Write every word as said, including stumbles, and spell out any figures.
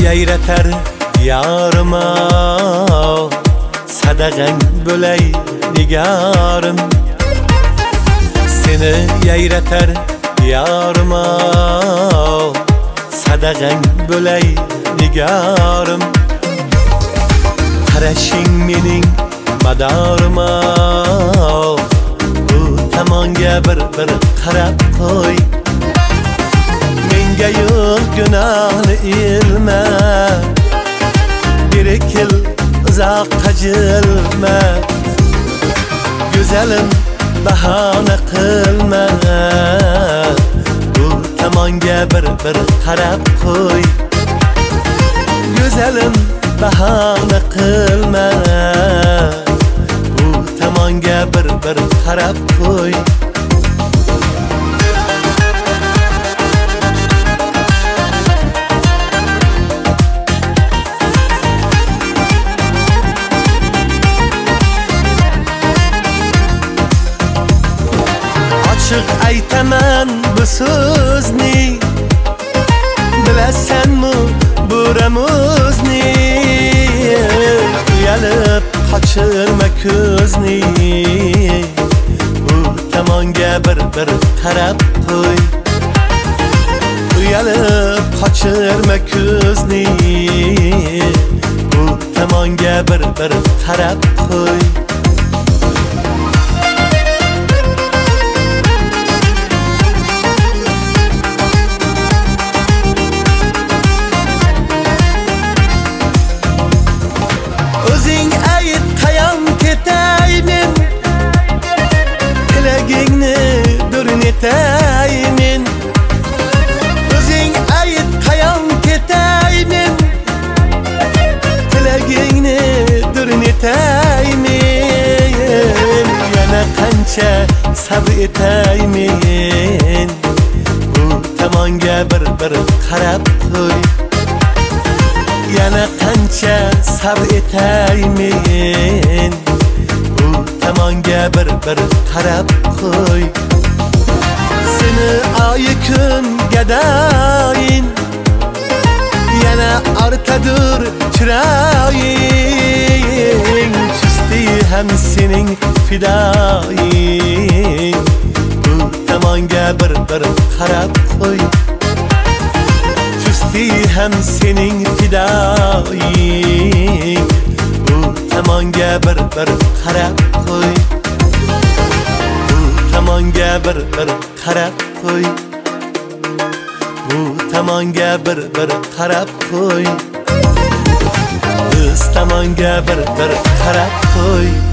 yayratar yarıma, sadaqang bo'lay nigorim. Seni yayratar yarıma, sadaqang bo'lay nigorim. Qarashing mening madorima, bu tomonga bir bir qarab qo'y. Menga yo'q gunohni ilma, birikil uzoqqa jilma. Go'zalim bahona qilma, bu tomonga bir bir qarab qo'y. Go'zalim bahona qilma, bu tomonga bir bir qarab qo'y. Ochiq aytaman bu so'zni, bilasanmi bu ramuzni. Uyalib qochirma ko'zni, bu tomonga bir bir qarab qo'y. Uyalib qochirma ko'zni, bu tomonga bir bir qarab qo'y. O'zing ayt qayon ketaymen, tilagingni durun etaymen. O'zing ayt qayon ketaymen, tilagingni durun etaymen. Yana qancha sabr etaymen, bu tomonga bir bir qarab qo'y. Yana qancha sabr etaymen, bu tomonga bir bir qarab qo'y. Seni oyi kun gadoyin, yana ortadur chiroying. Chusti ham sening fidoying, bu tomonga bir bir qarab qo'y. Chusti ham sening fidoying, bu tomonga bir bir qarab qo'y. Bu tomonga bir bir qarab qo'y. Bu tomonga bir bir qarab qo'y. Biz tomonga bir bir qarab qo'y.